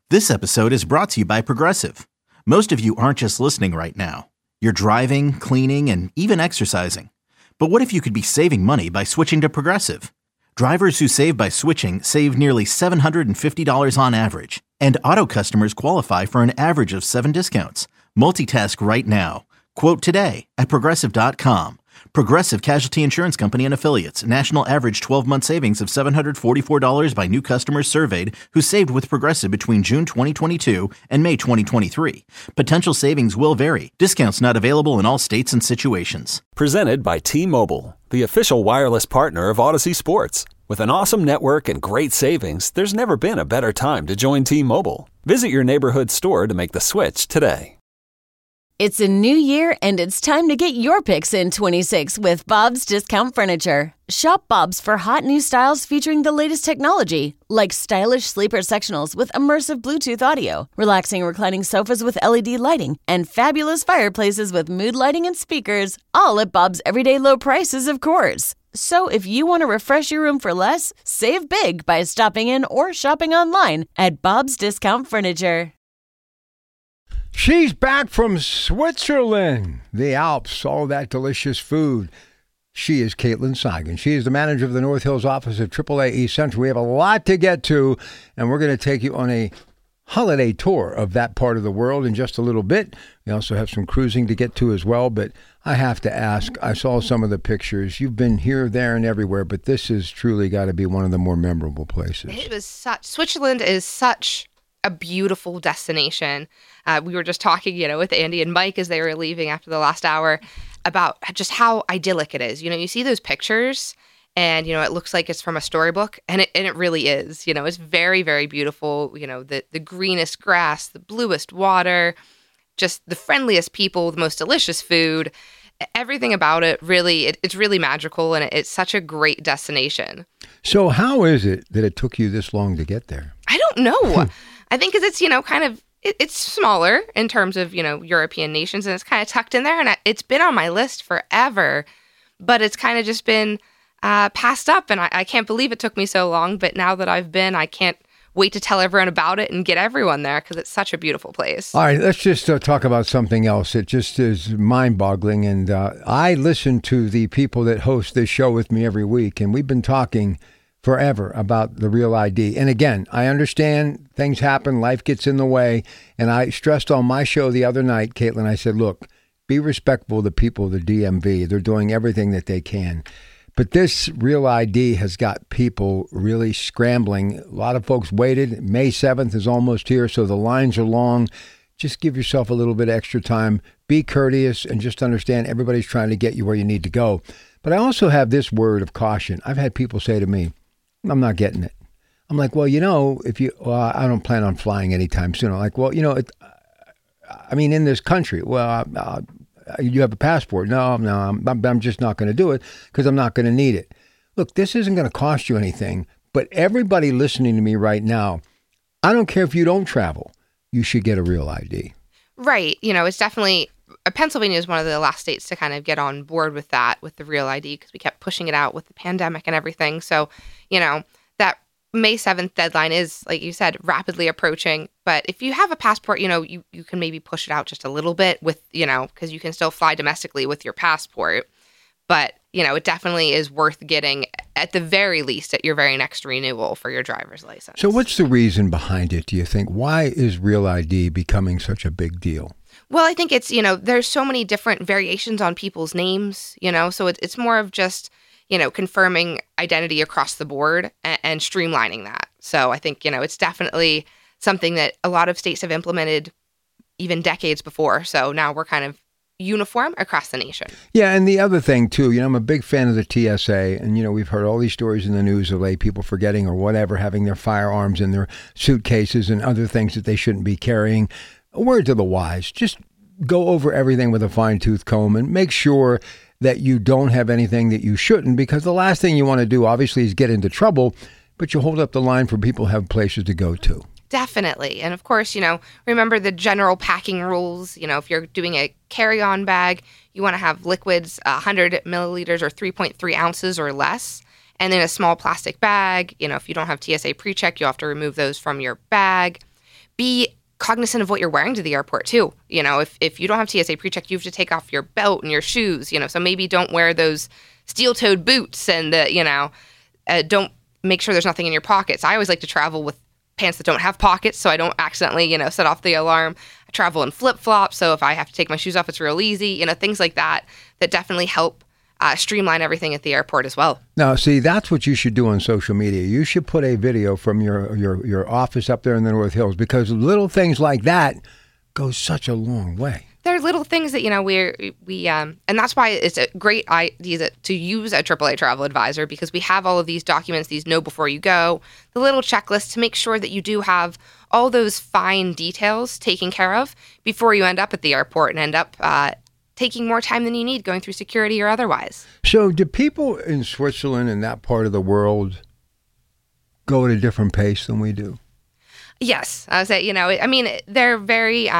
This episode is brought to you by Progressive. Most of you aren't just listening right now. You're driving, cleaning, and even exercising. But what if you could be saving money by switching to Progressive? Drivers who save by switching save nearly $750 on average. And auto customers qualify for an average of 7 discounts. Multitask right now. Quote today at Progressive.com. Progressive Casualty Insurance Company and Affiliates. National average 12-month savings of $744 by new customers surveyed who saved with Progressive between June 2022 and May 2023. Potential savings will vary. Discounts not available in all states and situations. Presented by T-Mobile, the official wireless partner of Odyssey Sports. With an awesome network and great savings, there's never been a better time to join T-Mobile. Visit your neighborhood store to make the switch today. It's a new year, and it's time to get your picks in 26 with Bob's Discount Furniture. Shop Bob's for hot new styles featuring the latest technology, like stylish sleeper sectionals with immersive Bluetooth audio, relaxing reclining sofas with LED lighting, and fabulous fireplaces with mood lighting and speakers, all at Bob's everyday low prices, of course. So if you want to refresh your room for less, save big by stopping in or shopping online at Bob's Discount Furniture. She's back from Switzerland, the Alps, all that delicious food. She is Caitlin Seigen. She is the manager of the North Hills office of AAA East Central. We have a lot to get to, and we're going to take you on a holiday tour of that part of the world in just a little bit. We also have some cruising to get to as well, but I have to ask, I saw some of the pictures. You've been here, there, and everywhere, but this has truly got to be one of the more memorable places. Switzerland is such a beautiful destination. We were just talking, with Andy and Mike as they were leaving after the last hour about just how idyllic it is. You see those pictures and, it looks like it's from a storybook, and it really is. It's very, very beautiful. The greenest grass, the bluest water, just the friendliest people, the most delicious food. Everything about it, really, it's really magical, and it's such a great destination. So how is it that it took you this long to get there? I don't know. I think because it's, it's smaller in terms of, European nations, and it's kind of tucked in there, and it's been on my list forever, but it's kind of just been passed up, and I can't believe it took me so long, but now that I've been, I can't wait to tell everyone about it and get everyone there because it's such a beautiful place. All right, let's just talk about something else. It just is mind-boggling, and I listen to the people that host this show with me every week, and we've been talking forever about the Real ID. And again, I understand things happen, life gets in the way, and I stressed on my show the other night, Caitlin, I said, look, be respectful of the people of the DMV. They're doing everything that they can. But this Real ID has got people really scrambling. A lot of folks waited. May 7th is almost here, so the lines are long. Just give yourself a little bit extra time. Be courteous and just understand everybody's trying to get you where you need to go. But I also have this word of caution. I've had people say to me, I'm not getting it. I'm like, well, I don't plan on flying anytime soon. I'm like, well, in this country, you have a passport. No, I'm just not going to do it because I'm not going to need it. Look, this isn't going to cost you anything, but everybody listening to me right now, I don't care if you don't travel, you should get a Real ID. Right. It's definitely, Pennsylvania is one of the last states to kind of get on board with that, with the Real ID, because we kept pushing it out with the pandemic and everything. So, that May 7th deadline is, like you said, rapidly approaching. But if you have a passport, you can maybe push it out just a little bit with, because you can still fly domestically with your passport. But, it definitely is worth getting, at the very least, at your very next renewal for your driver's license. So what's the reason behind it, do you think? Why is Real ID becoming such a big deal? Well, I think it's, there's so many different variations on people's names, so it's more of just, confirming identity across the board and streamlining that. So I think, it's definitely something that a lot of states have implemented even decades before. So now we're kind of uniform across the nation. Yeah, and the other thing, too, I'm a big fan of the TSA, and, we've heard all these stories in the news of late, people forgetting or whatever, having their firearms in their suitcases and other things that they shouldn't be carrying. A word to the wise, just go over everything with a fine-tooth comb and make sure that you don't have anything that you shouldn't, because the last thing you want to do, obviously, is get into trouble, but you hold up the line for people who have places to go to. Definitely. And of course, remember the general packing rules. If you're doing a carry-on bag, you want to have liquids 100 milliliters or 3.3 ounces or less. And then a small plastic bag, if you don't have TSA PreCheck, you'll have to remove those from your bag. be cognizant of what you're wearing to the airport too. You know, if you don't have TSA pre-check, you have to take off your belt and your shoes, you know, so maybe don't wear those steel-toed boots and, don't make sure there's nothing in your pockets. I always like to travel with pants that don't have pockets so I don't accidentally, set off the alarm. I travel in flip-flops, so if I have to take my shoes off, it's real easy, things like that definitely help streamline everything at the airport as well. Now, see, that's what you should do on social media. You should put a video from your office up there in the North Hills, because little things like that go such a long way. There are little things that, and that's why it's a great idea to use a AAA travel advisor, because we have all of these documents, these know before you go, the little checklist to make sure that you do have all those fine details taken care of before you end up at the airport and end up taking more time than you need going through security or otherwise. So do people in Switzerland and that part of the world go at a different pace than we do? Yes. I would say, they're very,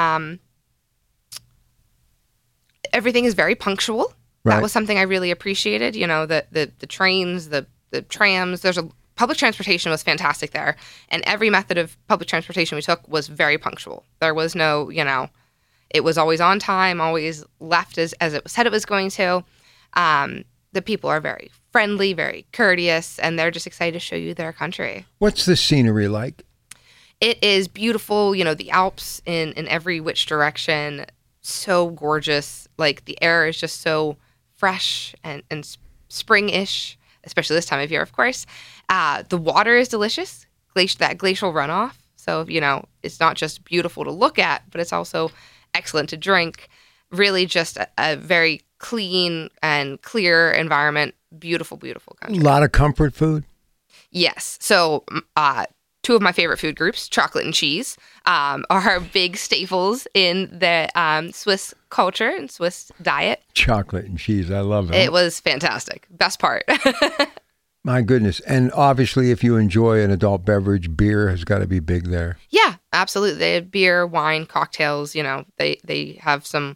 everything is very punctual. Right. That was something I really appreciated. The trains, the trams, public transportation was fantastic there. And every method of public transportation we took was very punctual. There was no, it was always on time, always left as it said it was going to. The people are very friendly, very courteous, and they're just excited to show you their country. What's the scenery like? It is beautiful, the Alps in every which direction, so gorgeous. Like the air is just so fresh and spring-ish, especially this time of year, of course. The water is delicious, that glacial runoff. So, it's not just beautiful to look at, but it's also excellent to drink. Really just a very clean and clear environment. Beautiful, beautiful country. A lot of comfort food? Yes. So two of my favorite food groups, chocolate and cheese, are big staples in the Swiss culture and Swiss diet. Chocolate and cheese. I love it. It was fantastic. Best part. My goodness. And obviously, if you enjoy an adult beverage, beer has got to be big there. Yeah, absolutely. They have beer, wine, cocktails. They have some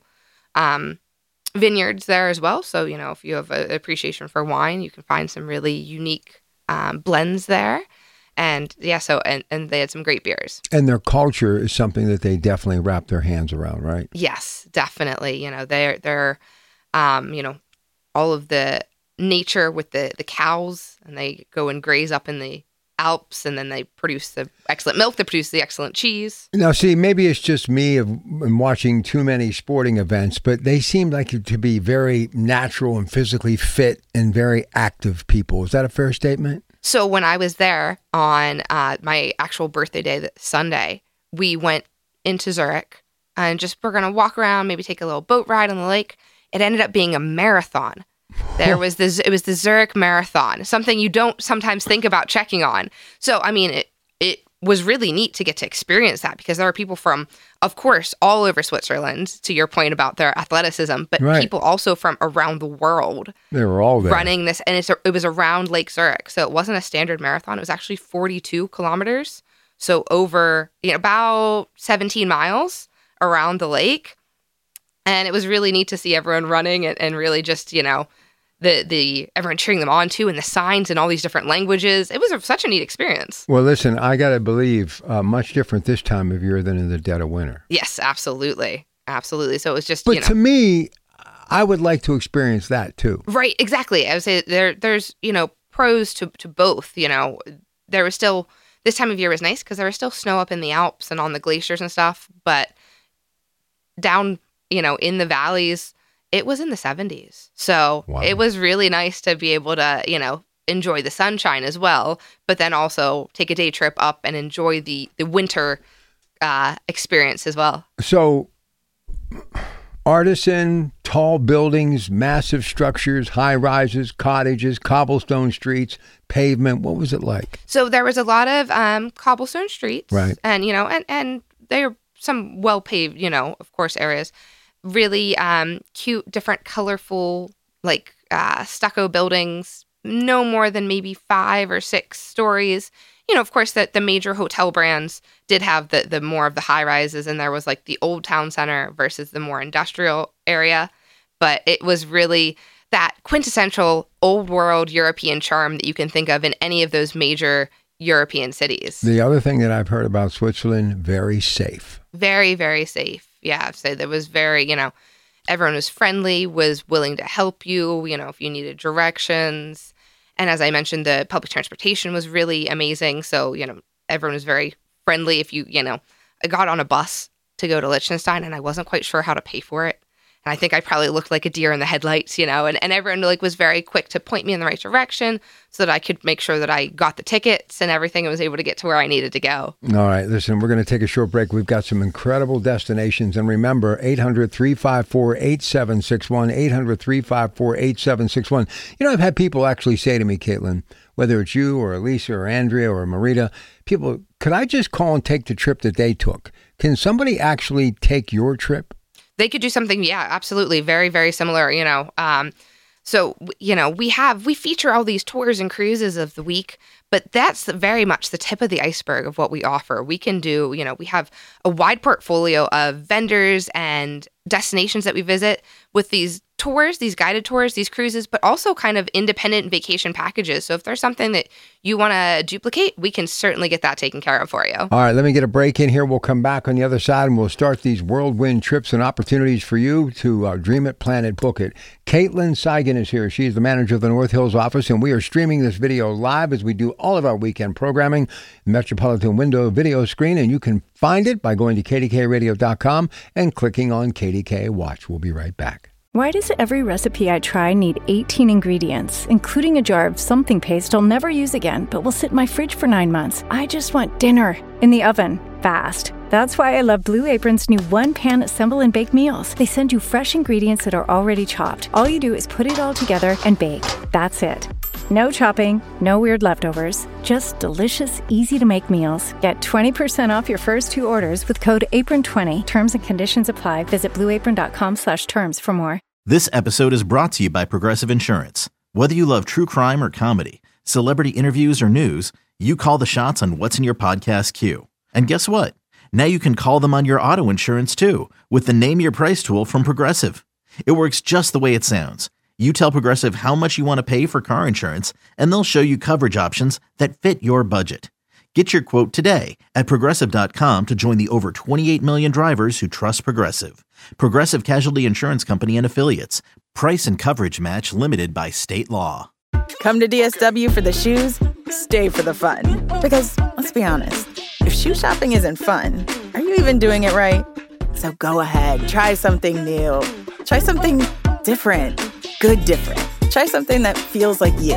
vineyards there as well. So, if you have an appreciation for wine, you can find some really unique blends there. And yeah, and they had some great beers. And their culture is something that they definitely wrap their hands around, right? Yes, definitely. They're all of the nature with the cows, and they go and graze up in the Alps, and then they produce the excellent milk, they produce the excellent cheese. Now, see, maybe it's just me of watching too many sporting events, but they seem like to be very natural and physically fit and very active people. Is that a fair statement? So when I was there on my actual birthday day, Sunday, we went into Zurich and we're going to walk around, maybe take a little boat ride on the lake. It ended up being a marathon. It was the Zurich Marathon, something you don't sometimes think about checking on. So, it was really neat to get to experience that, because there are people from, of course, all over Switzerland, to your point about their athleticism, but right. People also from around the world. They were all there. Running this, and it was around Lake Zurich. So it wasn't a standard marathon. It was actually 42 kilometers. So over, about 17 miles around the lake. And it was really neat to see everyone running and really just, everyone cheering them on too, and the signs in all these different languages. It was such a neat experience. Well, listen, I got to believe much different this time of year than in the dead of winter. Yes, absolutely. Absolutely. So it was just, But to me, I would like to experience that too. Right, exactly. I would say there's, pros to both. There was still, this time of year was nice because there was still snow up in the Alps and on the glaciers and stuff, but down, in the valleys, it was in the 70s. So wow. It was really nice to be able to, enjoy the sunshine as well, but then also take a day trip up and enjoy the winter experience as well. So artisan, tall buildings, massive structures, high rises, cottages, cobblestone streets, pavement. What was it like? So there was a lot of cobblestone streets. Right. And, and they are some well-paved, of course, areas. Really cute, different, colorful, stucco buildings, no more than maybe 5 or 6 stories. Of course, the major hotel brands did have the more of the high rises, and there was the old town center versus the more industrial area. But it was really that quintessential old world European charm that you can think of in any of those major European cities. The other thing that I've heard about Switzerland, very safe. Very, very safe. Yeah. So there was very, everyone was friendly, was willing to help you, if you needed directions. And as I mentioned, the public transportation was really amazing. So, everyone was very friendly. If I got on a bus to go to Liechtenstein and I wasn't quite sure how to pay for it. And I think I probably looked like a deer in the headlights, and everyone was very quick to point me in the right direction so that I could make sure that I got the tickets and everything and was able to get to where I needed to go. All right, listen, we're going to take a short break. We've got some incredible destinations. And remember, 800-354-8761, 800-354-8761. I've had people actually say to me, Caitlin, whether it's you or Elisa or Andrea or Marita, people, could I just call and take the trip that they took? Can somebody actually take your trip? They could do something, yeah, absolutely. Very, very similar, So, we feature all these tours and cruises of the week, but that's very much the tip of the iceberg of what we offer. We can do, we have a wide portfolio of vendors and destinations that we visit with these tours, these guided tours, these cruises, but also kind of independent vacation packages. So if there's something that you want to duplicate, we can certainly get that taken care of for you. All right, let me get a break in here. We'll come back on the other side and we'll start these whirlwind trips and opportunities for you to dream it, plan it, book it. Caitlin Seigan is here. She's the manager of the North Hills office, and we are streaming this video live as we do all of our weekend programming, Metropolitan Window video screen, and you can find it by going to kdkradio.com and clicking on KDK Watch. We'll be right back. Why does every recipe I try need 18 ingredients, including a jar of something paste I'll never use again, but will sit in my fridge for 9 months? I just want dinner in the oven, fast. That's why I love Blue Apron's new one-pan assemble and bake meals. They send you fresh ingredients that are already chopped. All you do is put it all together and bake. That's it. No chopping, no weird leftovers, just delicious, easy-to-make meals. Get 20% off your first 2 orders with code APRON20. Terms and conditions apply. Visit blueapron.com/terms for more. This episode is brought to you by Progressive Insurance. Whether you love true crime or comedy, celebrity interviews or news, you call the shots on what's in your podcast queue. And guess what? Now you can call them on your auto insurance too with the Name Your Price tool from Progressive. It works just the way it sounds. You tell Progressive how much you want to pay for car insurance, and they'll show you coverage options that fit your budget. Get your quote today at Progressive.com to join the over 28 million drivers who trust Progressive. Progressive Casualty Insurance Company and Affiliates. Price and coverage match limited by state law. Come to DSW for the shoes, stay for the fun. Because, let's be honest, if shoe shopping isn't fun, are you even doing it right? So go ahead, try something new. Try something different. Good different. Try something that feels like you.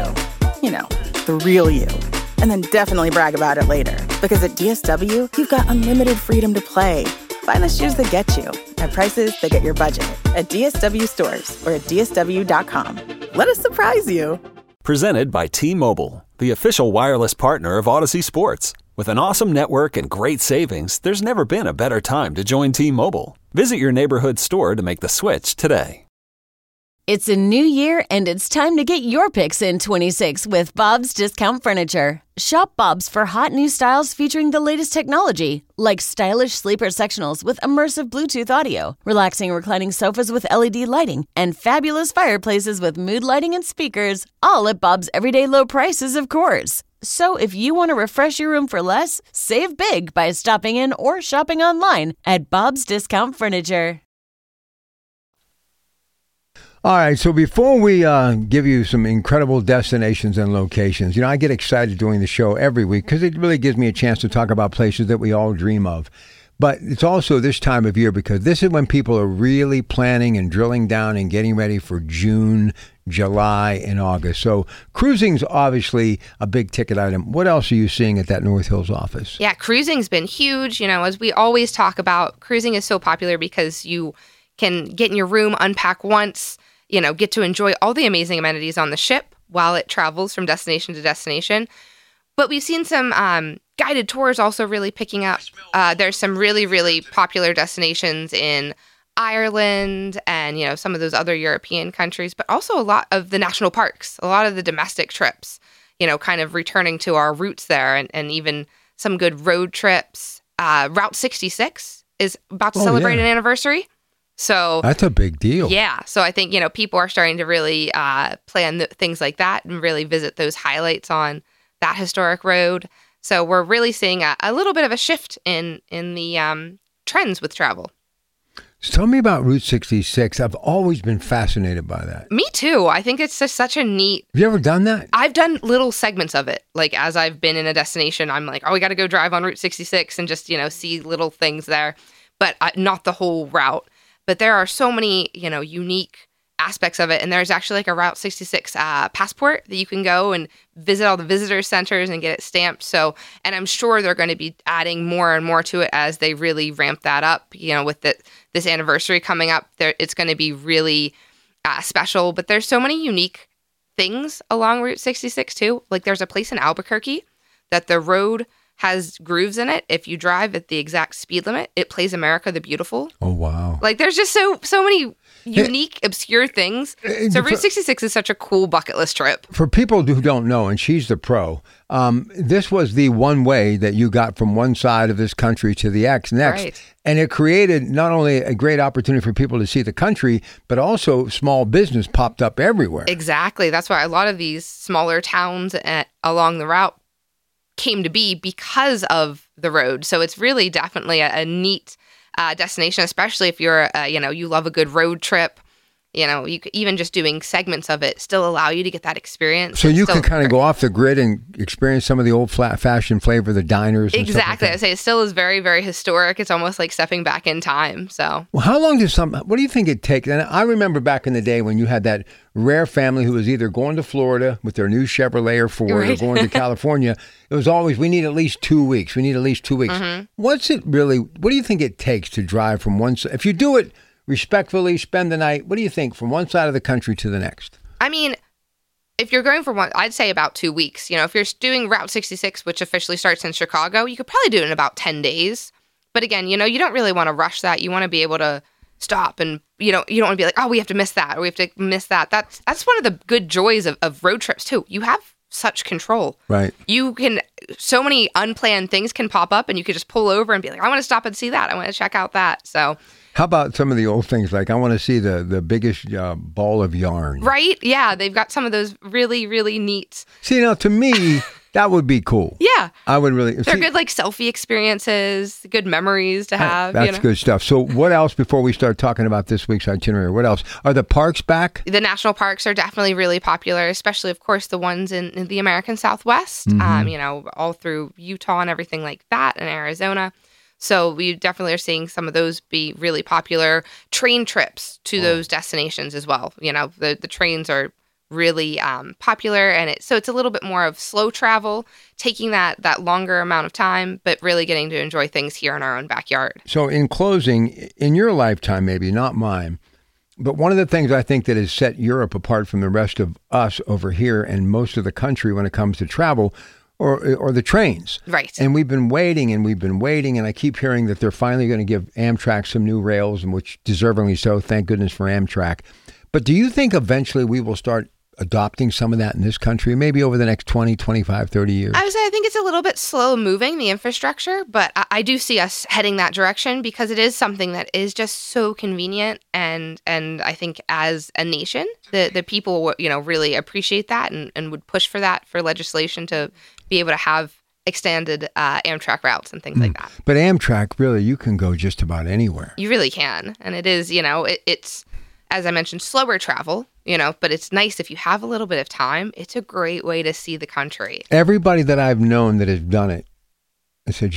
The real you. And then definitely brag about it later. Because at DSW, you've got unlimited freedom to play. Find the shoes that get you at prices that get your budget at DSW stores or at DSW.com. Let us surprise you. Presented by T-Mobile, the official wireless partner of Odyssey Sports. With an awesome network and great savings, there's never been a better time to join T-Mobile. Visit your neighborhood store to make the switch today. It's a new year, and it's time to get your picks in 26 with Bob's Discount Furniture. Shop Bob's for hot new styles featuring the latest technology, like stylish sleeper sectionals with immersive Bluetooth audio, relaxing reclining sofas with LED lighting, and fabulous fireplaces with mood lighting and speakers, all at Bob's everyday low prices, of course. So if you want to refresh your room for less, save big by stopping in or shopping online at Bob's Discount Furniture. All right, so before we give you some incredible destinations and locations, I get excited doing the show every week because it really gives me a chance to talk about places that we all dream of. But it's also this time of year because this is when people are really planning and drilling down and getting ready for June, July, and August. So cruising's obviously a big ticket item. What else are you seeing at that North Hills office? Yeah, cruising's been huge. As we always talk about, cruising is so popular because you can get in your room, unpack once, get to enjoy all the amazing amenities on the ship while it travels from destination to destination. But we've seen some guided tours also really picking up. There's some really, really popular destinations in Ireland and, some of those other European countries, but also a lot of the national parks, a lot of the domestic trips, kind of returning to our roots there and even some good road trips. Route 66 is about to celebrate an anniversary. So that's a big deal. Yeah. So I think, people are starting to really plan things like that and really visit those highlights on that historic road. So we're really seeing a little bit of a shift in the trends with travel. So tell me about Route 66. I've always been fascinated by that. Me too. I think it's just such a neat... Have you ever done that? I've done little segments of it. Like, as I've been in a destination, I'm like, oh, we got to go drive on Route 66 and just, see little things there. But not the whole route. But there are so many, unique aspects of it. And there's actually like a Route 66 passport that you can go and visit all the visitor centers and get it stamped. So, and I'm sure they're going to be adding more and more to it as they really ramp that up, with this anniversary coming up. It's going to be really special. But there's so many unique things along Route 66 too. Like, there's a place in Albuquerque that the road has grooves in it. If you drive at the exact speed limit, it plays America the Beautiful. Oh, wow. Like, there's just so many unique, obscure things. So Route 66 is such a cool bucket list trip. For people who don't know, and she's the pro, this was the one way that you got from one side of this country to the next. Right. And it created not only a great opportunity for people to see the country, but also small business popped up everywhere. Exactly. That's why a lot of these smaller towns along the route came to be because of the road. So it's really definitely a neat destination, especially if you're, you love a good road trip. You could, even just doing segments of it still allow you to get that experience. So you can kind of go off the grid and experience some of the old fashioned flavor, the diners. And exactly. Like I say it still is very, very historic. It's almost like stepping back in time. So, well, how long what do you think it takes? And I remember back in the day when you had that rare family who was either going to Florida with their new Chevrolet or Ford or going to California. It was always, we need at least 2 weeks. We need at least 2 weeks. Mm-hmm. What do you think it takes to drive from one side? If you do it respectfully, spend the night, what do you think, from one side of the country to the next? I mean, if you're going for one, I'd say about 2 weeks. If you're doing Route 66, which officially starts in Chicago, you could probably do it in about 10 days. But again, you don't really want to rush that. You want to be able to stop and you don't want to be like, oh, we have to miss that or we have to miss that. That's one of the good joys of road trips too. You have such control. Right. So many unplanned things can pop up and you could just pull over and be like, I want to stop and see that. I want to check out that. So how about some of the old things? Like, I want to see the biggest ball of yarn. Right? Yeah. They've got some of those really, really neat. See, now to me, that would be cool. Yeah. I would really. They're good, like, selfie experiences, good memories to have. That's good stuff. So what else, before we start talking about this week's itinerary, what else? Are the parks back? The national parks are definitely really popular, especially, of course, the ones in the American Southwest, all through Utah and everything like that, and Arizona. So we definitely are seeing some of those be really popular. Train trips to those destinations as well. The trains are really popular, and it's a little bit more of slow travel, taking that longer amount of time, but really getting to enjoy things here in our own backyard. So in closing, in your lifetime, maybe not mine, but one of the things I think that has set Europe apart from the rest of us over here and most of the country when it comes to travel or the trains. Right. And we've been waiting, and I keep hearing that they're finally going to give Amtrak some new rails, and which deservingly so, thank goodness for Amtrak. But do you think eventually we will start adopting some of that in this country, maybe over the next 20, 25, 30 years? I think it's a little bit slow moving, the infrastructure, but I do see us heading that direction because it is something that is just so convenient. And I think as a nation, the people, really appreciate that and would push for that, for legislation to be able to have extended Amtrak routes and things like that. But Amtrak, really, you can go just about anywhere. You really can. And it is, it's, as I mentioned, slower travel, but it's nice if you have a little bit of time. It's a great way to see the country. Everybody that I've known that has done it, I said,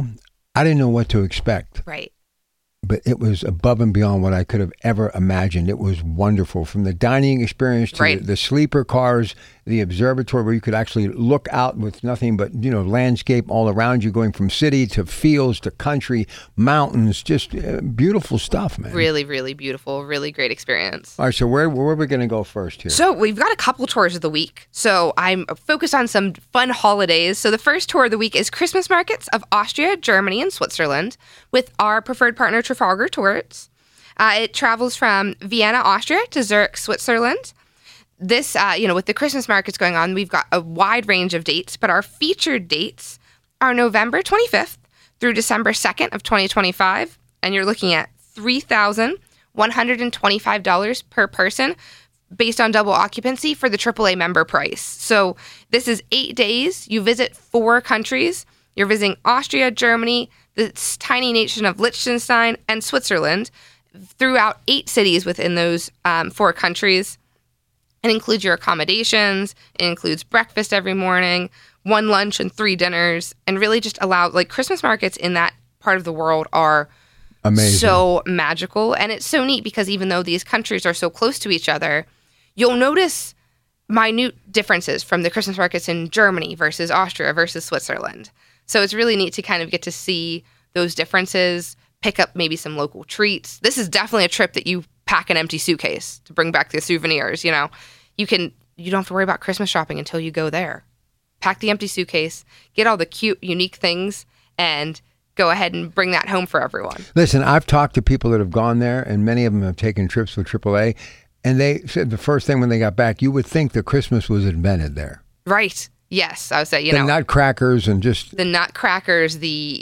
I didn't know what to expect. Right. But it was above and beyond what I could have ever imagined. It was wonderful. From the dining experience to the sleeper cars, the observatory where you could actually look out with nothing but, landscape all around you, going from city to fields to country, mountains, just beautiful stuff, man. Really, really beautiful. Really great experience. All right, so where are we going to go first here? So we've got a couple tours of the week. So I'm focused on some fun holidays. So the first tour of the week is Christmas markets of Austria, Germany, and Switzerland with our preferred partner, Trafalgar Tours. It travels from Vienna, Austria to Zurich, Switzerland. This, with the Christmas markets going on, we've got a wide range of dates, but our featured dates are November 25th through December 2nd of 2025, and you're looking at $3,125 per person based on double occupancy for the AAA member price. So this is 8 days. You visit 4 countries. You're visiting Austria, Germany, the tiny nation of Liechtenstein, and Switzerland throughout 8 cities within those 4 countries. It includes your accommodations. It includes breakfast every morning, 1 lunch and 3 dinners, and really just allow, like, Christmas markets in that part of the world are amazing, so magical. And it's so neat because even though these countries are so close to each other, you'll notice minute differences from the Christmas markets in Germany versus Austria versus Switzerland. So it's really neat to kind of get to see those differences, pick up maybe some local treats. This is definitely a trip that you pack an empty suitcase to bring back the souvenirs. You know, you don't have to worry about Christmas shopping until you go there. Pack the empty suitcase, get all the cute, unique things, and go ahead and bring that home for everyone. Listen, I've talked to people that have gone there, and many of them have taken trips with AAA, and they said the first thing when they got back, you would think that Christmas was invented there. Right. Yes. I would say, the nutcrackers and just... The nutcrackers, the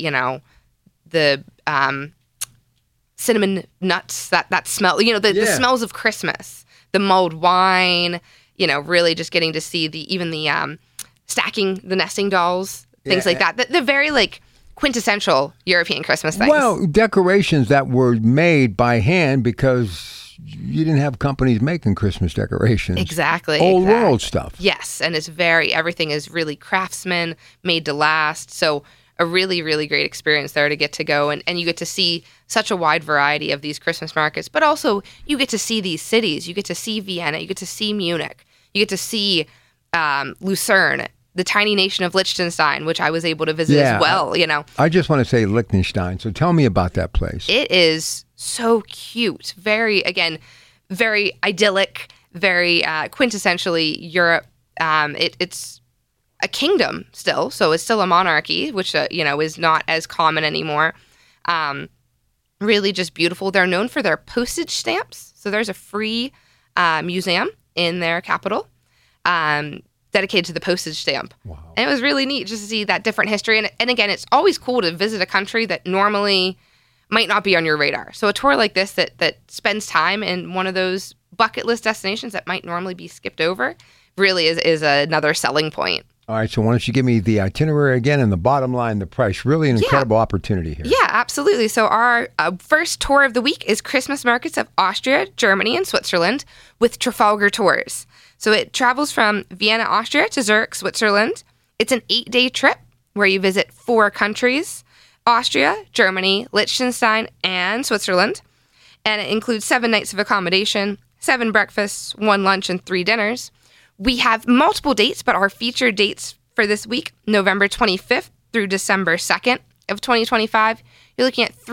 cinnamon nuts, that smell, the smells of Christmas, the mulled wine, really just getting to see the stacking the nesting dolls, things like that. The very, like, quintessential European Christmas things. Well, decorations that were made by hand because you didn't have companies making Christmas decorations. Exactly. Old world stuff. Yes, and everything is really craftsman, made to last. So a really, really great experience there to get to go. And you get to see such a wide variety of these Christmas markets, but also you get to see these cities. You get to see Vienna. You get to see Munich. You get to see Lucerne, the tiny nation of Liechtenstein, which I was able to visit as well, I just want to say Liechtenstein. So tell me about that place. It is so cute. Very idyllic, very quintessentially Europe. It's a kingdom still, so it's still a monarchy, which, is not as common anymore. Really just beautiful. They're known for their postage stamps. So there's a free museum in their capital dedicated to the postage stamp. Wow. And it was really neat just to see that different history. And again, it's always cool to visit a country that normally might not be on your radar. So a tour like this that spends time in one of those bucket list destinations that might normally be skipped over really is another selling point. All right, so why don't you give me the itinerary again and the bottom line, the price. Really an incredible opportunity here. Yeah, absolutely. So our first tour of the week is Christmas markets of Austria, Germany, and Switzerland with Trafalgar Tours. So it travels from Vienna, Austria to Zurich, Switzerland. It's an 8-day trip where you visit 4 countries, Austria, Germany, Liechtenstein, and Switzerland. And it includes 7 nights of accommodation, 7 breakfasts, 1 lunch, and 3 dinners. We have multiple dates, but our featured dates for this week, November 25th through December 2nd of 2025, you're looking at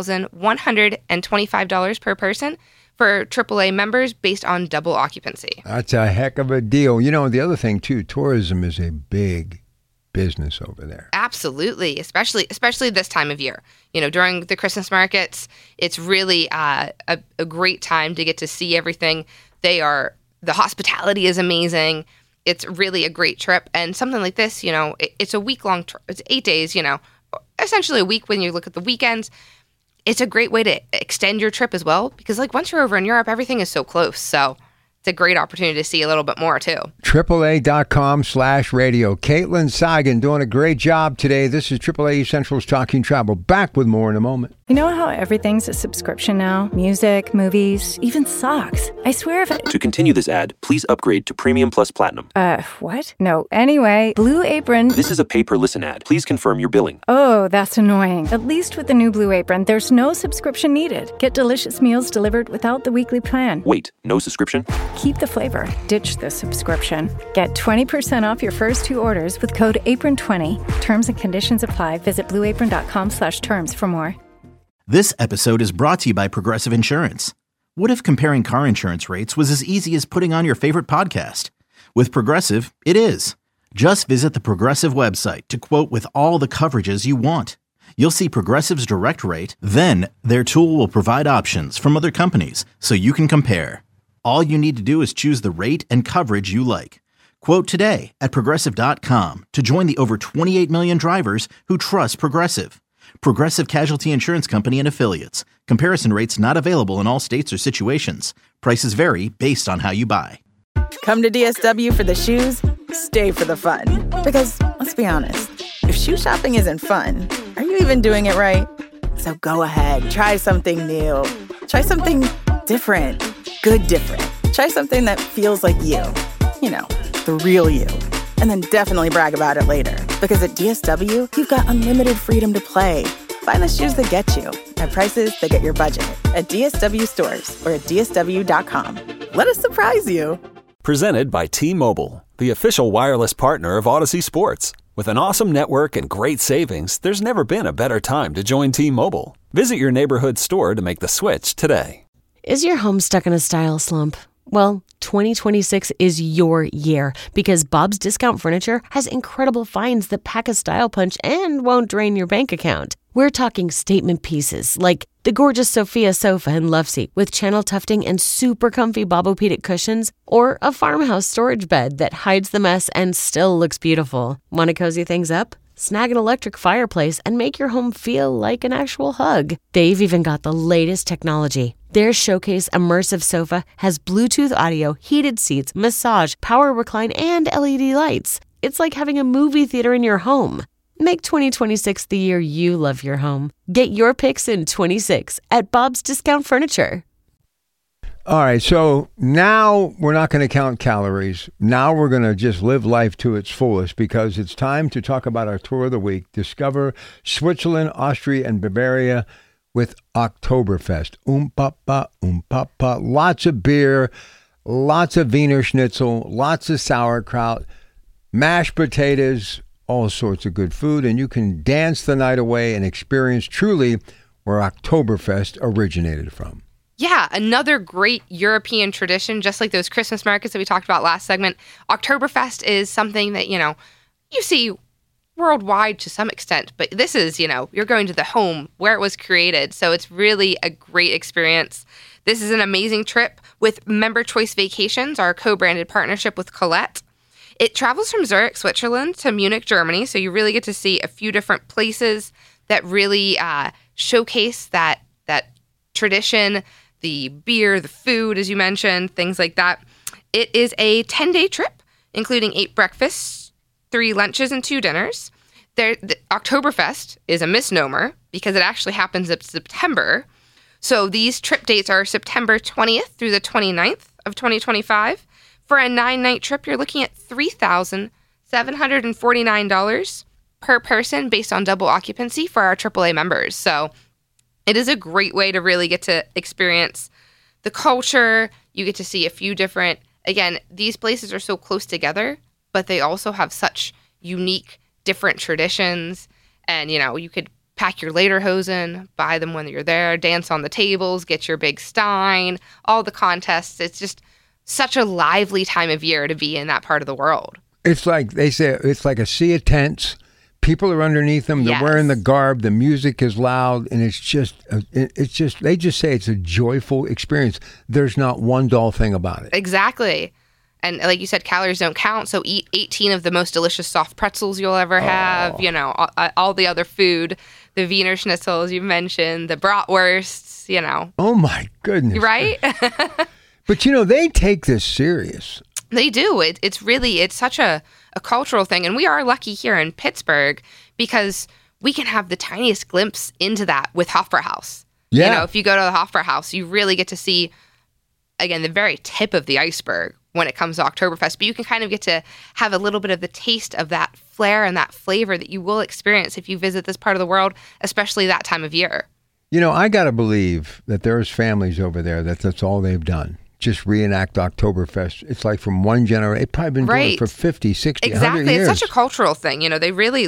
$3,125 per person for AAA members based on double occupancy. That's a heck of a deal. The other thing, too, tourism is a big business over there. Absolutely, especially this time of year. During the Christmas markets, it's really a great time to get to see everything. The hospitality is amazing. It's really a great trip. And something like this, it's a week-long trip. It's 8 days, essentially a week when you look at the weekends. It's a great way to extend your trip as well because, once you're over in Europe, everything is so close. So it's a great opportunity to see a little bit more, too. AAA.com/radio. Caitlin Seigan doing a great job today. This is AAA Central's Talking Travel. Back with more in a moment. You know how everything's a subscription now? Music, movies, even socks. I swear if To continue this ad, please upgrade to Premium Plus Platinum. What? No. Anyway, Blue Apron... This is a pay-per-listen ad. Please confirm your billing. Oh, that's annoying. At least with the new Blue Apron, there's no subscription needed. Get delicious meals delivered without the weekly plan. Wait, no subscription? Keep the flavor. Ditch the subscription. Get 20% off your first 2 orders with code APRON20. Terms and conditions apply. Visit blueapron.com/terms for more. This episode is brought to you by Progressive Insurance. What if comparing car insurance rates was as easy as putting on your favorite podcast? With Progressive, it is. Just visit the Progressive website to quote with all the coverages you want. You'll see Progressive's direct rate, then their tool will provide options from other companies so you can compare. All you need to do is choose the rate and coverage you like. Quote today at Progressive.com to join the over 28 million drivers who trust Progressive. Progressive Casualty Insurance Company and Affiliates. Comparison rates not available in all states or situations. Prices vary based on how you buy. Come to DSW for the shoes, stay for the fun. Because, let's be honest, if shoe shopping isn't fun, are you even doing it right? So go ahead, try something new. Try something different. Good different. Try something that feels like you. You know, the real you. And then definitely brag about it later. Because at DSW, you've got unlimited freedom to play. Find the shoes that get you at prices that get your budget at DSW stores or at DSW.com. Let us surprise you. Presented by T-Mobile, the official wireless partner of Odyssey Sports. With an awesome network and great savings, there's never been a better time to join T-Mobile. Visit your neighborhood store to make the switch today. Is your home stuck in a style slump? Well, 2026 is your year because Bob's Discount Furniture has incredible finds that pack a style punch and won't drain your bank account. We're talking statement pieces like the gorgeous Sophia sofa and love seat with channel tufting and super comfy Bobopedic cushions, or a farmhouse storage bed that hides the mess and still looks beautiful. Want to cozy things up? Snag an electric fireplace and make your home feel like an actual hug. They've even got the latest technology. Their Showcase Immersive Sofa has Bluetooth audio, heated seats, massage, power recline, and LED lights. It's like having a movie theater in your home. Make 2026 the year you love your home. Get your picks in 26 at Bob's Discount Furniture. All right, so now we're not going to count calories. Now we're going to just live life to its fullest because it's time to talk about our tour of the week. Discover Switzerland, Austria, and Bavaria with Oktoberfest. Papa, papa. Lots of beer, lots of Wiener Schnitzel, lots of sauerkraut, mashed potatoes, all sorts of good food, and you can dance the night away and experience truly where Oktoberfest originated from. Yeah, another great European tradition, just like those Christmas markets that we talked about last segment. Oktoberfest is something that, you see worldwide to some extent, but this is, you're going to the home where it was created. So it's really a great experience. This is an amazing trip with Member Choice Vacations, our co-branded partnership with Colette. It travels from Zurich, Switzerland to Munich, Germany. So you really get to see a few different places that really showcase that tradition, the beer, the food, as you mentioned, things like that. It is a 10-day trip, including 8 breakfasts, 3 lunches, and 2 dinners. The Oktoberfest is a misnomer because it actually happens in September. So these trip dates are September 20th through the 29th of 2025. For a 9-night trip, you're looking at $3,749 per person based on double occupancy for our AAA members. So it is a great way to really get to experience the culture. You get to see a few different, again, these places are so close together, but they also have such unique, different traditions. And, you could pack your lederhosen, buy them when you're there, dance on the tables, get your big stein, all the contests. It's just such a lively time of year to be in that part of the world. It's like, they say, it's like a sea of tents. People are underneath them. They're wearing the garb. The music is loud, and it's just. They just say it's a joyful experience. There's not one dull thing about it. Exactly, and like you said, calories don't count. So eat 18 of the most delicious soft pretzels you'll ever have. All the other food, the Wiener Schnitzel, as you mentioned, the bratwursts. Oh my goodness! Right? But they take this serious. They do. It's such a cultural thing. And we are lucky here in Pittsburgh because we can have the tiniest glimpse into that with Hofbrauhaus. Yeah. If you go to the Hofbrauhaus, you really get to see, again, the very tip of the iceberg when it comes to Oktoberfest. But you can kind of get to have a little bit of the taste of that flair and that flavor that you will experience if you visit this part of the world, especially that time of year. I got to believe that there's families over there that's all they've done. Just reenact Oktoberfest. It's like from one generation. It's probably been doing it for 50, 60, 100 years. It's such a cultural thing. They really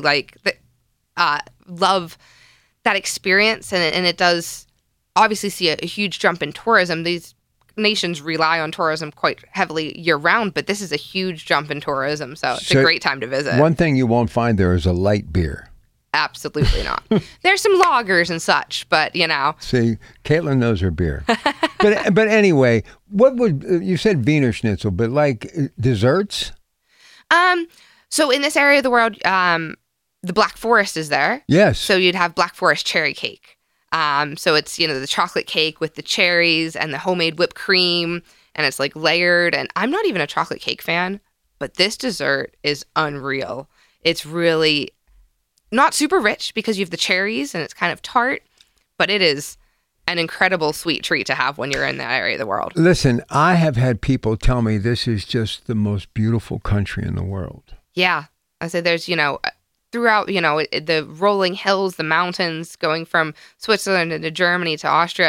love that experience. And it does obviously see a huge jump in tourism. These nations rely on tourism quite heavily year round, but this is a huge jump in tourism. So it's a great time to visit. One thing you won't find there is a light beer. Absolutely not. There's some lagers and such, but See, Caitlin knows her beer. But anyway, what would you said Wiener Schnitzel, but like desserts? So in this area of the world, the Black Forest is there. Yes. So you'd have Black Forest cherry cake. So it's, the chocolate cake with the cherries and the homemade whipped cream, and it's like layered. And I'm not even a chocolate cake fan, but this dessert is unreal. It's really not super rich because you have the cherries and it's kind of tart, but it is an incredible sweet treat to have when you're in that area of the world. Listen, I have had people tell me this is just the most beautiful country in the world. Yeah. I say there's, throughout, the rolling hills, the mountains, going from Switzerland into Germany to Austria,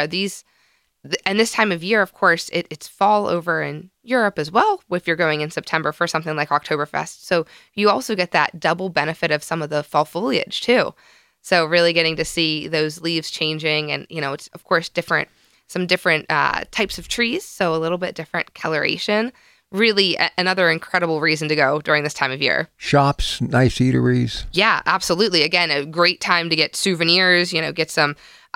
and this time of year, of course, it's fall over in Europe as well, if you're going in September for something like Oktoberfest. So you also get that double benefit of some of the fall foliage too. So really getting to see those leaves changing, and, it's, of course, some different types of trees, so a little bit different coloration. Really another incredible reason to go during this time of year. Shops, nice eateries. Yeah, absolutely. Again, a great time to get souvenirs, get some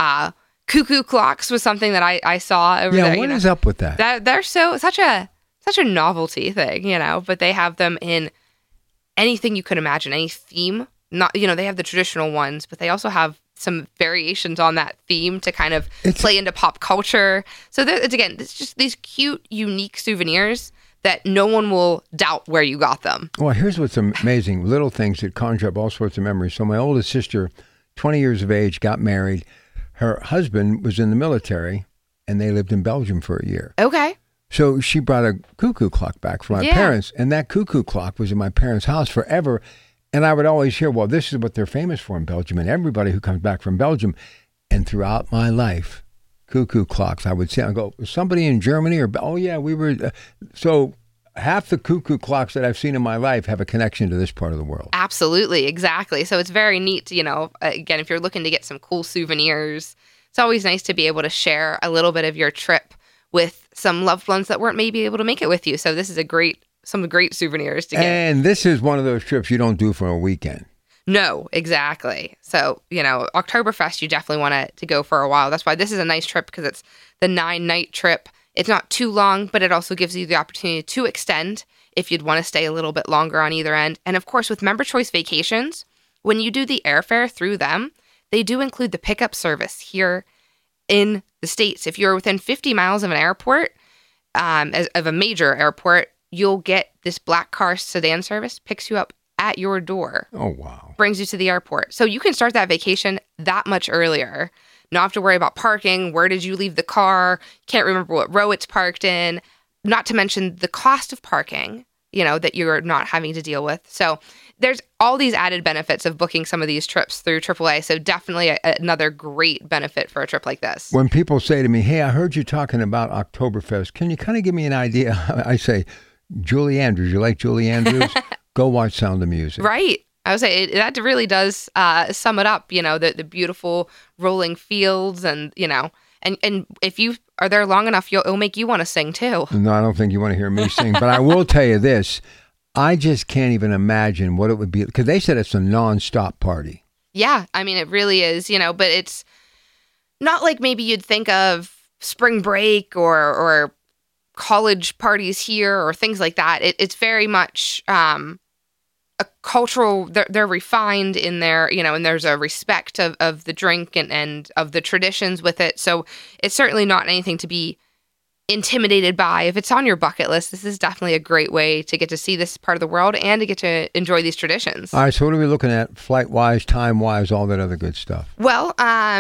cuckoo clocks was something that I saw over there. Yeah, what is up with that? They're such a novelty thing, but they have them in anything you could imagine, any theme. Not, they have the traditional ones, but they also have some variations on that theme to kind of play into pop culture. So it's just these cute, unique souvenirs that no one will doubt where you got them. Well, here's what's amazing. Little things that conjure up all sorts of memories. So my oldest sister, 20 years of age, got married. Her husband was in the military, and they lived in Belgium for a year. Okay. So she brought a cuckoo clock back for my parents, and that cuckoo clock was in my parents' house forever. And I would always hear, well, this is what they're famous for in Belgium, and everybody who comes back from Belgium. And throughout my life, cuckoo clocks, I would say, I go, was somebody in Germany? Oh, yeah, we were. So half the cuckoo clocks that I've seen in my life have a connection to this part of the world. Absolutely, exactly. So it's very neat, again, if you're looking to get some cool souvenirs, it's always nice to be able to share a little bit of your trip with some loved ones that weren't maybe able to make it with you. So this is some great souvenirs to get. And this is one of those trips you don't do for a weekend. No, exactly. So, Oktoberfest, you definitely want to go for a while. That's why this is a nice trip, because it's the 9-night trip. It's not too long, but it also gives you the opportunity to extend if you'd want to stay a little bit longer on either end. And of course, with Member Choice Vacations, when you do the airfare through them, they do include the pickup service here in the States. If you're within 50 miles of an airport, of a major airport, you'll get this black car sedan service, picks you up at your door. Oh, wow. Brings you to the airport. So you can start that vacation that much earlier. Not have to worry about parking. Where did you leave the car? Can't remember what row it's parked in. Not to mention the cost of parking, that you're not having to deal with. So there's all these added benefits of booking some of these trips through AAA. So definitely another great benefit for a trip like this. When people say to me, hey, I heard you talking about Oktoberfest. Can you kind of give me an idea? I say, Julie Andrews. You like Julie Andrews? Go watch Sound of Music. Right. I would say that really does sum it up, the beautiful rolling fields and if you are there long enough, it'll make you want to sing too. No, I don't think you want to hear me sing, but I will tell you this. I just can't even imagine what it would be, because they said it's a nonstop party. Yeah. I mean, it really is, but it's not like maybe you'd think of spring break or college parties here or things like that. It's very much a cultural, they're refined in their, and there's a respect of the drink and of the traditions with it. So it's certainly not anything to be intimidated by. If it's on your bucket list, this is definitely a great way to get to see this part of the world and to get to enjoy these traditions. All right, so what are we looking at flight-wise, time-wise, all that other good stuff? Well,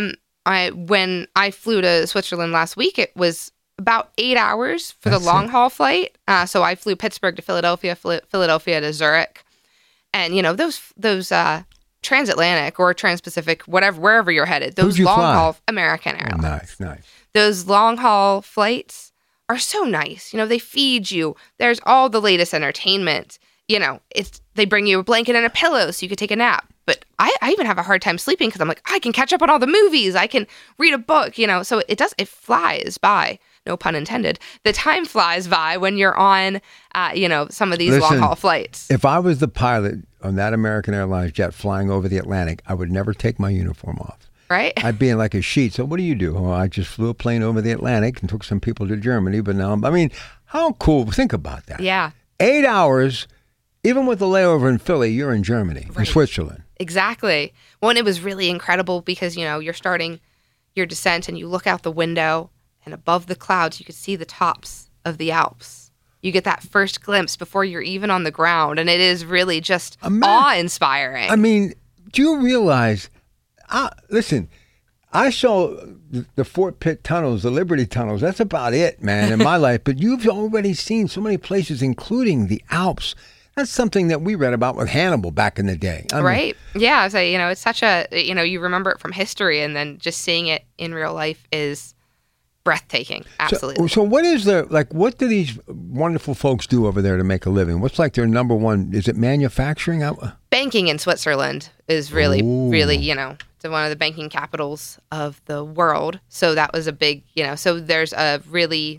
when I flew to Switzerland last week, it was about 8 hours for the long-haul flight. So I flew Pittsburgh to Philadelphia, Philadelphia to Zurich. And, those transatlantic or transpacific, wherever you're headed, those long-haul American Airlines. Nice. Those long-haul flights are so nice. They feed you. There's all the latest entertainment. They bring you a blanket and a pillow so you could take a nap. But I even have a hard time sleeping because I'm like, I can catch up on all the movies. I can read a book, So it flies by. No pun intended. The time flies by when you're on, some of these long-haul flights. If I was the pilot on that American Airlines jet flying over the Atlantic, I would never take my uniform off. Right? I'd be in like a sheet. So what do you do? Oh, I just flew a plane over the Atlantic and took some people to Germany. But now, how cool. Think about that. Yeah. 8 hours, even with the layover in Philly, you're in Germany, in Switzerland. Exactly. Well, and it was really incredible because, you're starting your descent and you look out the window, and above the clouds, you could see the tops of the Alps. You get that first glimpse before you're even on the ground, and it is really just awe-inspiring. I mean, do you realize, listen, I saw the Fort Pitt tunnels, the Liberty tunnels. That's about it, man, in my life. But you've already seen so many places, including the Alps. That's something that we read about with Hannibal back in the day. Right. Yeah. So, it's such a, you remember it from history, and then just seeing it in real life is breathtaking. Absolutely. So what is what do these wonderful folks do over there to make a living? What's like their number one? Is it manufacturing? Banking in Switzerland is really, it's one of the banking capitals of the world. So that was a big, so there's a really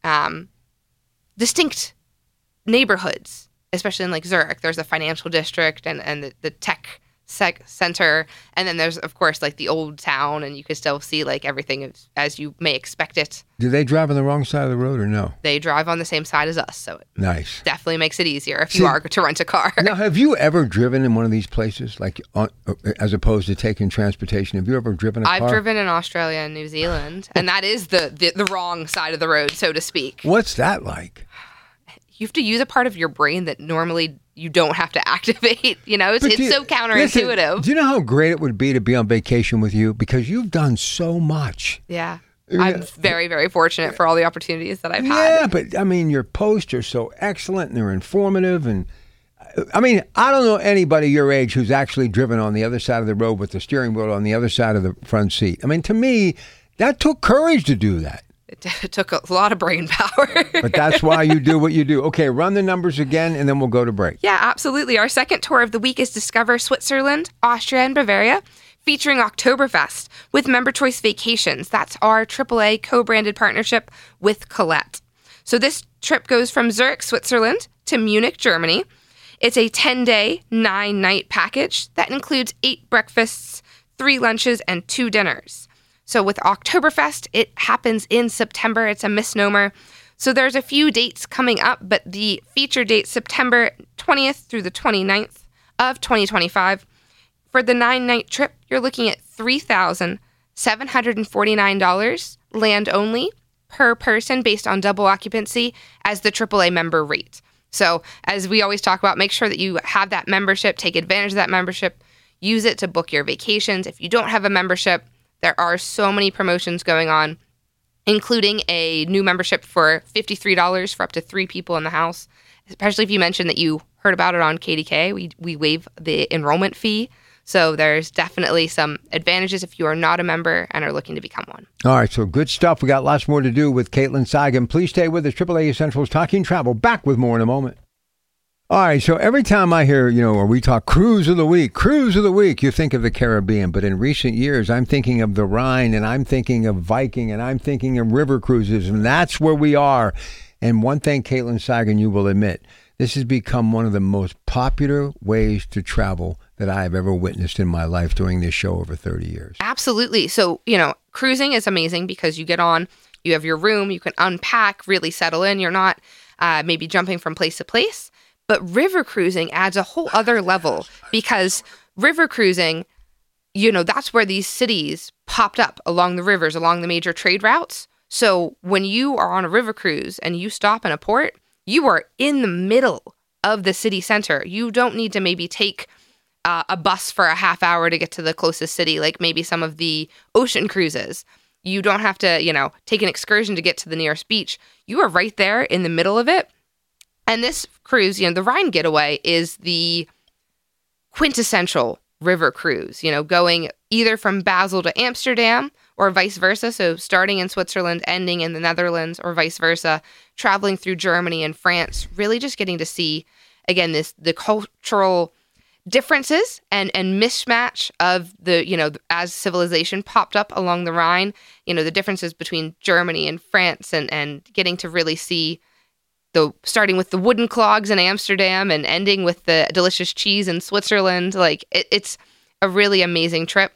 distinct neighborhoods, especially in like Zurich. There's a financial district and the tech center, and then there's of course like the old town, and you can still see like everything as you may expect it. Do they drive on the wrong side of the road or no? They drive on the same side as us, so it nice. Definitely makes it easier if you are to rent a car. Now, have you ever driven in one of these places, like as opposed to taking transportation? Have you ever driven a car? I've driven in Australia and New Zealand, and that is the wrong side of the road, so to speak. What's that like? You have to use a part of your brain that normally you don't have to activate. It's so counterintuitive. Listen, do you know how great it would be to be on vacation with you? Because you've done so much. Yeah. I'm very, very fortunate for all the opportunities that I've had. Yeah, but I mean, your posts are so excellent and they're informative. And I mean, I don't know anybody your age who's actually driven on the other side of the road with the steering wheel on the other side of the front seat. I mean, to me, that took courage to do that. It took a lot of brain power. But that's why you do what you do. Okay, run the numbers again, and then we'll go to break. Yeah, absolutely. Our second tour of the week is Discover Switzerland, Austria, and Bavaria, featuring Oktoberfest with Member Choice Vacations. That's our AAA co-branded partnership with Colette. So this trip goes from Zurich, Switzerland to Munich, Germany. It's a 10-day, 9-night package that includes 8 breakfasts, 3 lunches, and 2 dinners. So with Oktoberfest, it happens in September. It's a misnomer. So there's a few dates coming up, but the feature date, September 20th through the 29th of 2025. For the 9-night trip, you're looking at $3,749 land only per person based on double occupancy as the AAA member rate. So as we always talk about, make sure that you have that membership, take advantage of that membership, use it to book your vacations. If you don't have a membership, there are so many promotions going on, including a new membership for $53 for up to 3 people in the house, especially if you mentioned that you heard about it on KDK. We waive the enrollment fee. So there's definitely some advantages if you are not a member and are looking to become one. All right, so good stuff. We got lots more to do with Caitlin Seigen. Please stay with us. AAA Essentials Talking Travel. Back with more in a moment. All right, so every time I hear, or we talk cruise of the week, you think of the Caribbean. But in recent years, I'm thinking of the Rhine, and I'm thinking of Viking, and I'm thinking of river cruises, and that's where we are. And one thing, Caitlin Seigen, you will admit, this has become one of the most popular ways to travel that I have ever witnessed in my life doing this show over 30 years. Absolutely. So, cruising is amazing because you get on, you have your room, you can unpack, really settle in. You're not maybe jumping from place to place. But river cruising adds a whole other level because river cruising, that's where these cities popped up along the rivers, along the major trade routes. So when you are on a river cruise and you stop in a port, you are in the middle of the city center. You don't need to maybe take a bus for a half hour to get to the closest city, like maybe some of the ocean cruises. You don't have to, take an excursion to get to the nearest beach. You are right there in the middle of it. And this cruise, the Rhine Getaway is the quintessential river cruise, going either from Basel to Amsterdam or vice versa. So starting in Switzerland, ending in the Netherlands or vice versa, traveling through Germany and France, really just getting to see, again, the cultural differences and mismatch of the, as civilization popped up along the Rhine, the differences between Germany and France and getting to really see starting with the wooden clogs in Amsterdam and ending with the delicious cheese in Switzerland. Like it's a really amazing trip.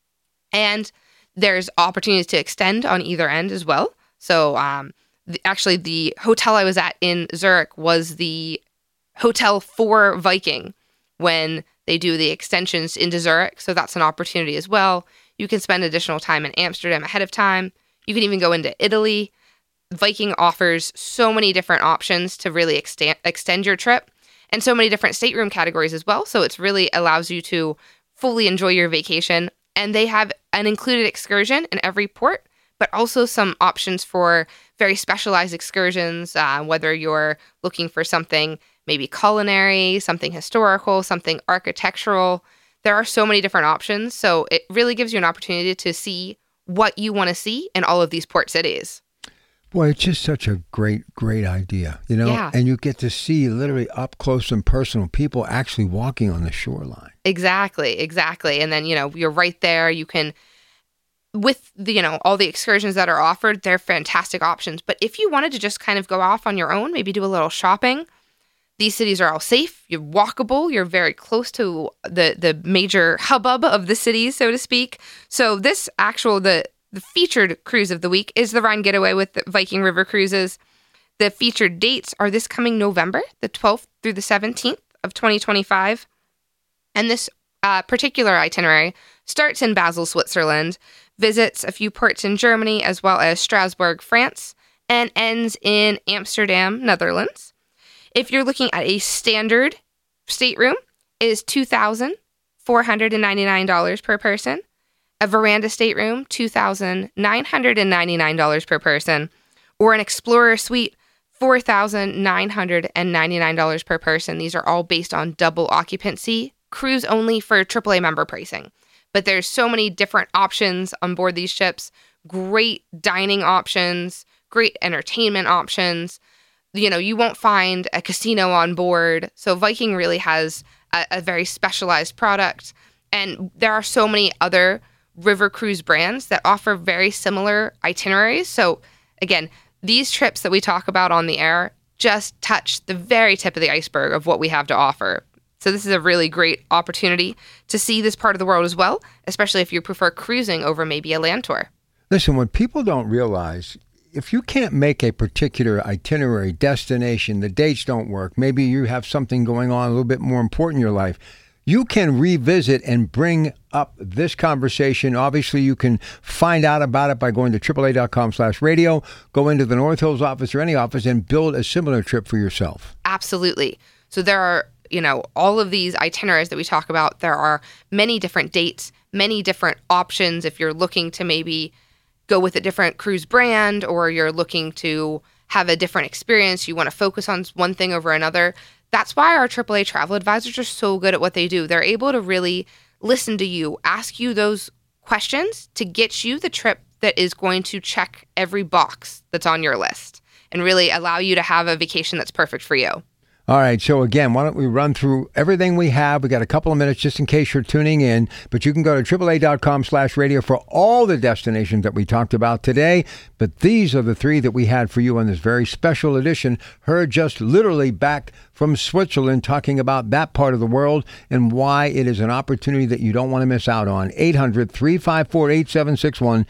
And there's opportunities to extend on either end as well. So actually the hotel I was at in Zurich was the hotel for Viking when they do the extensions into Zurich. So that's an opportunity as well. You can spend additional time in Amsterdam ahead of time. You can even go into Italy. Viking offers so many different options to really extend your trip, and so many different stateroom categories as well. So it really allows you to fully enjoy your vacation. And they have an included excursion in every port, but also some options for very specialized excursions, whether you're looking for something maybe culinary, something historical, something architectural. There are so many different options. So it really gives you an opportunity to see what you want to see in all of these port cities. Boy, it's just such a great idea, you know? Yeah. And you get to see literally up close and personal people actually walking on the shoreline. Exactly. And then, you're right there. You can, with the, all the excursions that are offered, they're fantastic options. But if you wanted to just kind of go off on your own, maybe do a little shopping, these cities are all safe. You're walkable. You're very close to the major hubbub of the cities, so to speak. So this the featured cruise of the week is the Rhine Getaway with the Viking River Cruises. The featured dates are this coming November, the 12th through the 17th of 2025. And this particular itinerary starts in Basel, Switzerland, visits a few ports in Germany as well as Strasbourg, France, and ends in Amsterdam, Netherlands. If you're looking at a standard stateroom, it is $2,499 per person. A veranda stateroom, $2,999 per person, or an Explorer suite, $4,999 per person. These are all based on double occupancy, cruise only for AAA member pricing. But there's so many different options on board these ships, great dining options, great entertainment options. You won't find a casino on board. So Viking really has a very specialized product. And there are so many other river cruise brands that offer very similar itineraries. So again, these trips that we talk about on the air just touch the very tip of the iceberg of what we have to offer. So this is a really great opportunity to see this part of the world as well, especially if you prefer cruising over maybe a land tour. Listen, what people don't realize, if you can't make a particular itinerary, destination, the dates don't work, maybe you have something going on a little bit more important in your life, you can revisit and bring up this conversation. Obviously, you can find out about it by going to AAA.com/radio, go into the North Hills office or any office and build a similar trip for yourself. Absolutely. So there are, all of these itineraries that we talk about, there are many different dates, many different options. If you're looking to maybe go with a different cruise brand or you're looking to have a different experience, you want to focus on one thing over another. That's why our AAA travel advisors are so good at what they do. They're able to really listen to you, ask you those questions to get you the trip that is going to check every box that's on your list and really allow you to have a vacation that's perfect for you. All right. So again, why don't we run through everything we have? We got a couple of minutes just in case you're tuning in, but you can go to AAA.com/radio for all the destinations that we talked about today. But these are the three that we had for you on this very special edition, heard just literally back from Switzerland, talking about that part of the world and why it is an opportunity that you don't want to miss out on. 800-354-8761,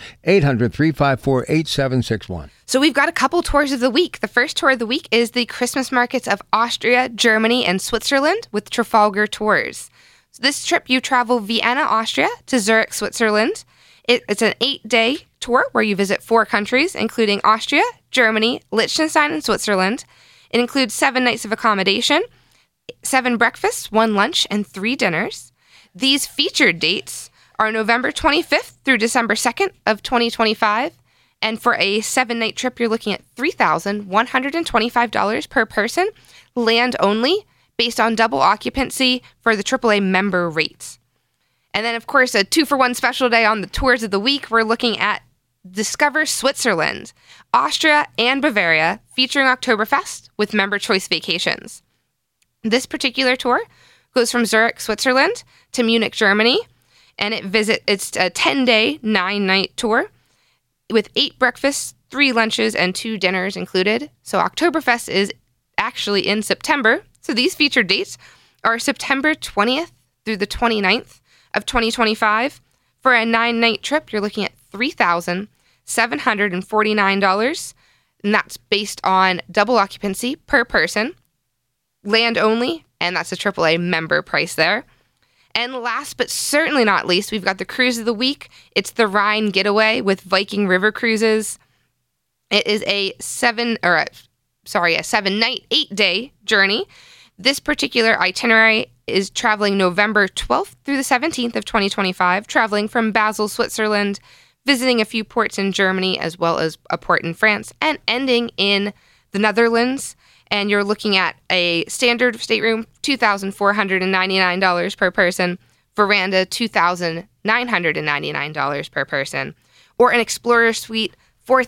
800-354-8761. So we've got a couple tours of the week. The first tour of the week is the Christmas markets of Austria, Germany, and Switzerland with Trafalgar Tours. So this trip, you travel Vienna, Austria to Zurich, Switzerland. It's an 8-day tour where you visit 4 countries, including Austria, Germany, Liechtenstein, and Switzerland. It includes 7 nights of accommodation, 7 breakfasts, 1 lunch, and 3 dinners. These featured dates are November 25th through December 2nd of 2025. And for a 7-night trip, you're looking at $3,125 per person, land only, based on double occupancy for the AAA member rates. And then, of course, a 2-for-1 special day on the tours of the week. We're looking at Discover Switzerland, Austria, and Bavaria, featuring Oktoberfest with member choice vacations. This particular tour goes from Zurich, Switzerland to Munich, Germany, and it's a 10-day, 9-night tour with 8 breakfasts, 3 lunches, and 2 dinners included. So Oktoberfest is actually in September. So these featured dates are September 20th through the 29th of 2025. For a 9-night trip, you're looking at $3,749, and that's based on double occupancy per person, land only, and that's a AAA member price there. And last but certainly not least, we've got the cruise of the week. It's the Rhine Getaway with Viking River Cruises. It is a 7-night, 8-day journey. This particular itinerary is traveling November 12th through the 17th of 2025, traveling from Basel, Switzerland, visiting a few ports in Germany as well as a port in France, and ending in the Netherlands. And you're looking at a standard stateroom, $2,499 per person, veranda, $2,999 per person, or an Explorer Suite,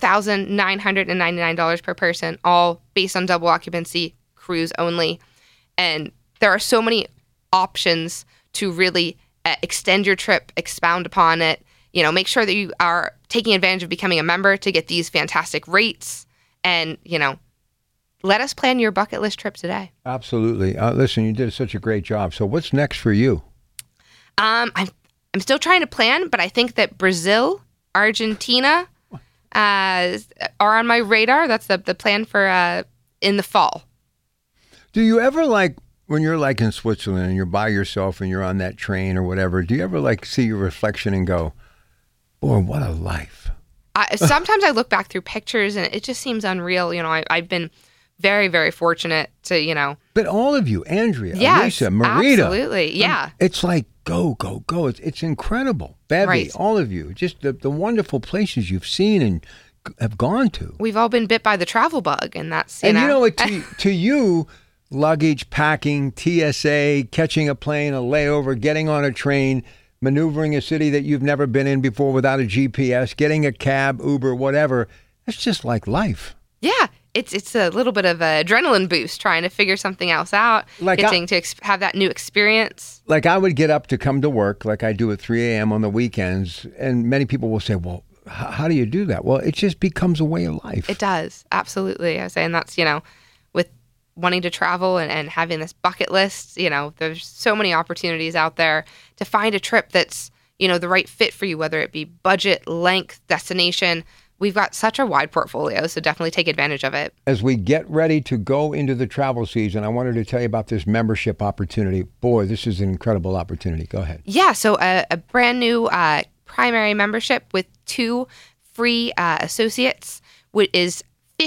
$4,999 per person, all based on double occupancy, cruise only. And there are so many options to really extend your trip, expound upon it. You know, make sure that you are taking advantage of becoming a member to get these fantastic rates. And, you know, let us plan your bucket list trip today. Absolutely. Listen, you did such a great job. So what's next for you? I'm still trying to plan, but I think that Brazil, Argentina are on my radar. That's the plan for in the fall. Do you ever, like, when you're like in Switzerland and you're by yourself and you're on that train or whatever, do you ever like see your reflection and go, boy, what a life? Sometimes I look back through pictures and it just seems unreal. You know, I've been very, very fortunate to, you know. But all of you, Andrea, yes, Lisa, Marita. Absolutely, yeah. It's like, go, go, go. It's incredible. Bevy, right. All of you, just the wonderful places you've seen and have gone to. We've all been bit by the travel bug, and that's, you know what, to you, luggage, packing, TSA, catching a plane, a layover, getting on a train, maneuvering a city that you've never been in before without a GPS, getting a cab, Uber, whatever. It's just like life. Yeah. It's a little bit of an adrenaline boost trying to figure something else out, like getting to have that new experience. Like I would get up to come to work like I do at 3 a.m. on the weekends, and many people will say, well, how do you do that? Well, it just becomes a way of life. It does. Absolutely. I was saying that's, you know, with wanting to travel and having this bucket list, you know, there's so many opportunities out there to find a trip that's, you know, the right fit for you, whether it be budget, length, destination. We've got such a wide portfolio, so definitely take advantage of it. As we get ready to go into the travel season, I wanted to tell you about this membership opportunity. Boy, this is an incredible opportunity. Go ahead. Yeah, so a brand new primary membership with 2 free associates is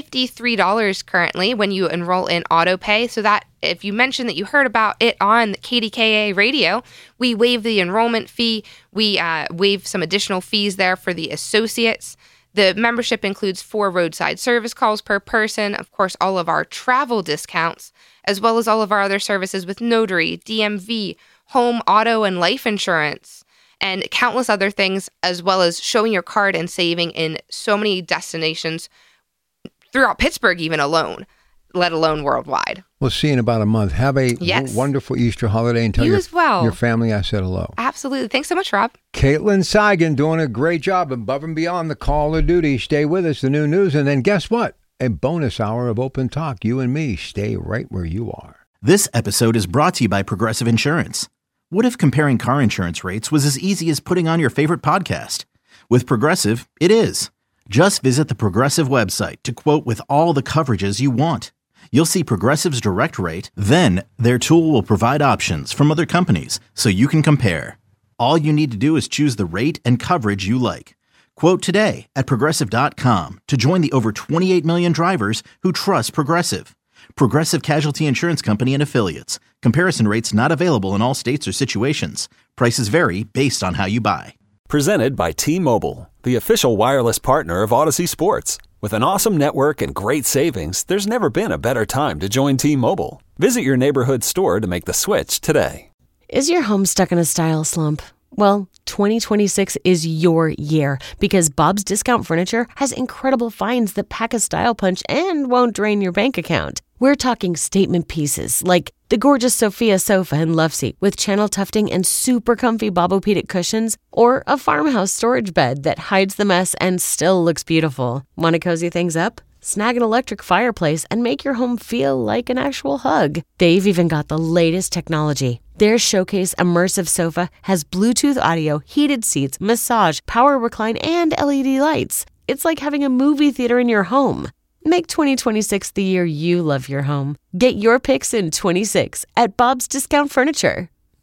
$53 currently when you enroll in AutoPay. So that if you mention that you heard about it on KDKA radio, we waive the enrollment fee. We waive some additional fees there for the associates. The membership includes 4 roadside service calls per person, of course, all of our travel discounts, as well as all of our other services with notary, DMV, home, auto, and life insurance, and countless other things, as well as showing your card and saving in so many destinations throughout Pittsburgh even alone, let alone worldwide. We'll see you in about a month. Have a wonderful Easter holiday and tell your family I said hello. Absolutely. Thanks so much, Rob. Caitlin Seigan doing a great job above and beyond the call of duty. Stay with us, the new news, and then guess what? A bonus hour of open talk. You and me stay right where you are. This episode is brought to you by Progressive Insurance. What if comparing car insurance rates was as easy as putting on your favorite podcast? With Progressive, it is. Just visit the Progressive website to quote with all the coverages you want. You'll see Progressive's direct rate, then their tool will provide options from other companies so you can compare. All you need to do is choose the rate and coverage you like. Quote today at Progressive.com to join the over 28 million drivers who trust Progressive. Progressive Casualty Insurance Company and Affiliates. Comparison rates not available in all states or situations. Prices vary based on how you buy. Presented by T-Mobile, the official wireless partner of Odyssey Sports. With an awesome network and great savings, there's never been a better time to join T-Mobile. Visit your neighborhood store to make the switch today. Is your home stuck in a style slump? Well, 2026 is your year because Bob's Discount Furniture has incredible finds that pack a style punch and won't drain your bank account. We're talking statement pieces like the gorgeous Sophia sofa and love seat with channel tufting and super comfy Bobopedic cushions, or a farmhouse storage bed that hides the mess and still looks beautiful. Want to cozy things up? Snag an electric fireplace and make your home feel like an actual hug. They've even got the latest technology. Their Showcase Immersive Sofa has Bluetooth audio, heated seats, massage, power recline, and LED lights. It's like having a movie theater in your home. Make 2026 the year you love your home. Get your picks in 26 at Bob's Discount Furniture.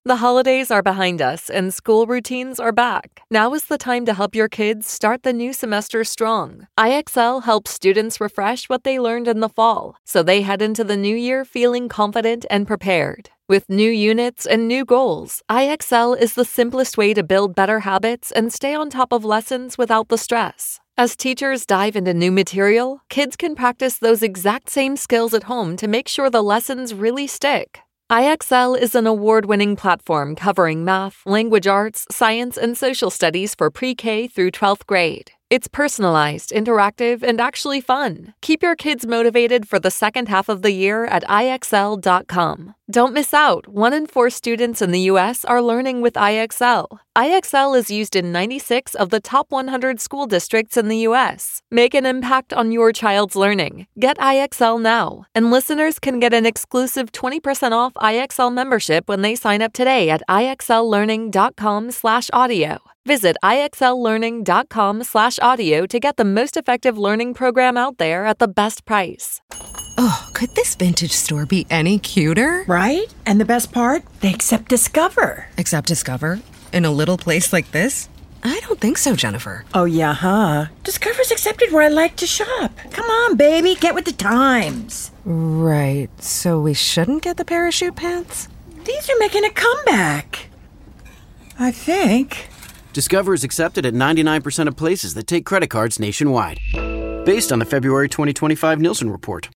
The holidays are behind us and school routines are back. Now is the time to help your kids start the new semester strong. IXL helps students refresh what they learned in the fall, so they head into the new year feeling confident and prepared. With new units and new goals, IXL is the simplest way to build better habits and stay on top of lessons without the stress. As teachers dive into new material, kids can practice those exact same skills at home to make sure the lessons really stick. IXL is an award-winning platform covering math, language arts, science, and social studies for pre-K through 12th grade. It's personalized, interactive, and actually fun. Keep your kids motivated for the second half of the year at IXL.com. Don't miss out. 1 in 4 students in the U.S. are learning with IXL. IXL is used in 96 of the top 100 school districts in the U.S. Make an impact on your child's learning. Get IXL now. And listeners can get an exclusive 20% off IXL membership when they sign up today at IXLlearning.com/audio. Visit IXLlearning.com/audio to get the most effective learning program out there at the best price. Oh, could this vintage store be any cuter? Right? And the best part? They accept Discover. Accept Discover? In a little place like this? I don't think so, Jennifer. Oh, yeah, huh? Discover's accepted where I like to shop. Come on, baby, get with the times. Right, so we shouldn't get the parachute pants? These are making a comeback. I think. Discover is accepted at 99% of places that take credit cards nationwide. Based on the February 2025 Nielsen report.